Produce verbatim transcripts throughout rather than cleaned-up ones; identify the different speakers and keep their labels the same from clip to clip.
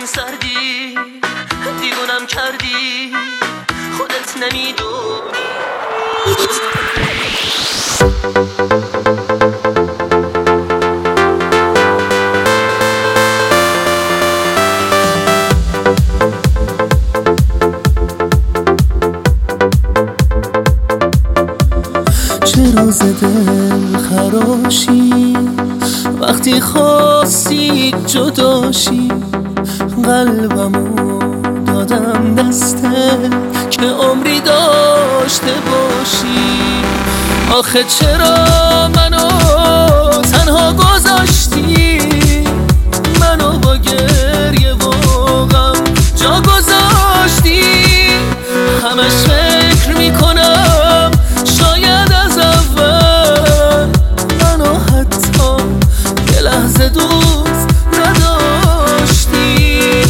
Speaker 1: چون سردی دیوونم کردی خودت نمیدونی.
Speaker 2: چرا ز دل خراشی وقتی خواستی جداشی؟ قلبمو دادم دسته که عمری داشته باشی. آخه چرا منو تنها گذاشتی؟ منو با گریه و غم جا گذاشتی. همش فکر میکنم شاید از اول منو حتی یه لحظه دوست نداشتی.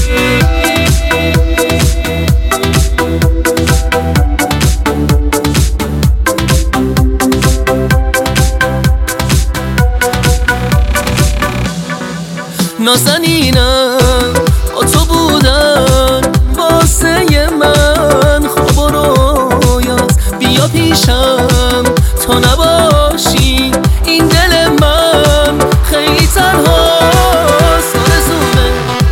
Speaker 2: نازنینم با تو بودن واسه من خواب و رویاست. بیا پیشم تا نباشی این دل من خیلی تنهاست. آرزومه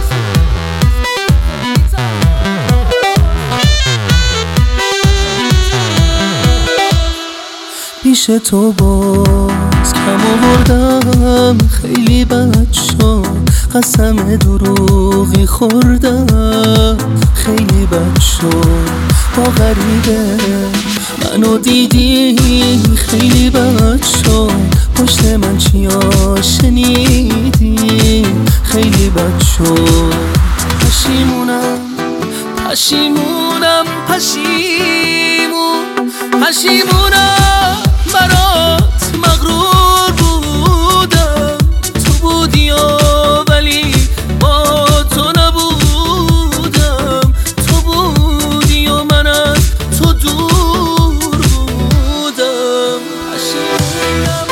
Speaker 2: پیش تو باز کم آوردم خیلی بد شد. قسم دروغی خوردم خیلی بد شد. با غریبه منو دیدی خیلی بد شد. پشت من چیا شنیدی خیلی بد شد. پشیمونم پشیمونم پشیمون پشیمونم برات مغرور بودم. تو بودی و ولی با تو نبودم. تو بودی و من از تو دور بودم. پشیمونم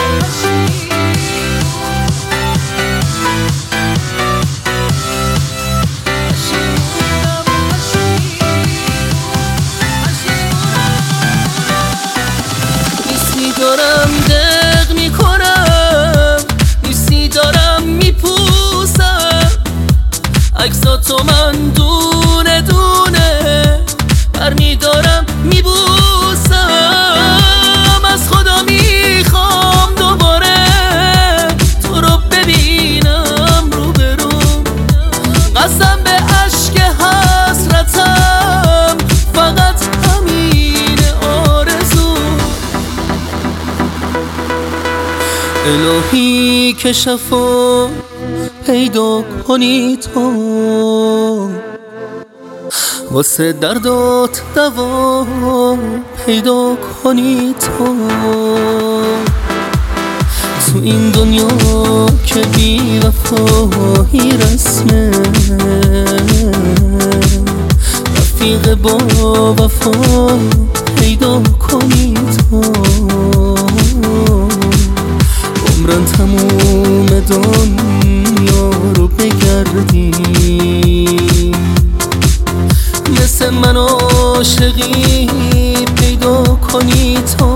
Speaker 2: دارم دق میکنم نیستی دارم میپوسم. عکساتو من دونه دونه برمیدارم میبوسم. از خدا میخوام دوباره تو رو ببینم روبروم. قسم به عشق حسرتم فقط همینه آرزو. الهی که شفا پیدا کنی تو واسه دردات دوا پیدا کنی تو. تو این دنیا که بی وفایی رسمه رفیق با وفا پیدا کنی تو. عمرن تموم دنیا رو بگردی مثل من عاشقی پیدا کنی تو.